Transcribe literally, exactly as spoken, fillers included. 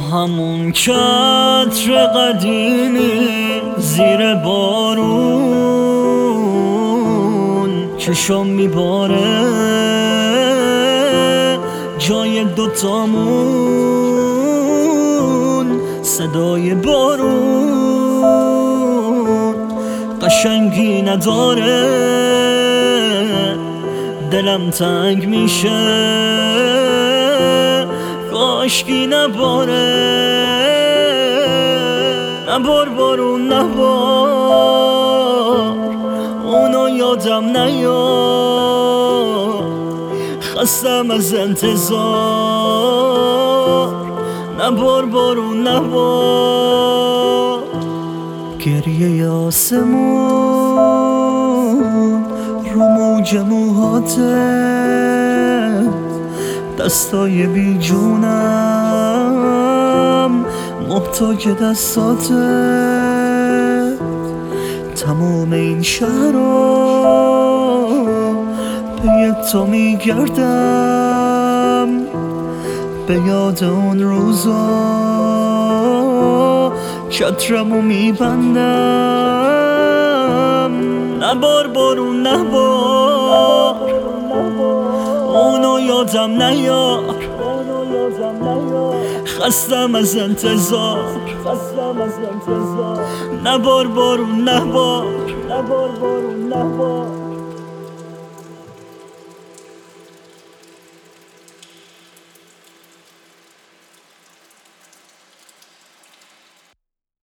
همون چتر قدیمی زیر بارون چشم میباره جای دوتامون صدای بارون قشنگی نداره دلم تنگ میشه کاشکی نباره نبار بارون نبار اونو یادم نیار خستم از انتظار نبار بارون نبار گریه آسمون رو موج موهاتت دستای بی جونم محتاج دستاتت تمام این شهرها پی تو میگردم به یاد اون روزا چترمو میبندم نبار بارون نبار اونو یادم نیار خستم از انتظار نبار بارون نبار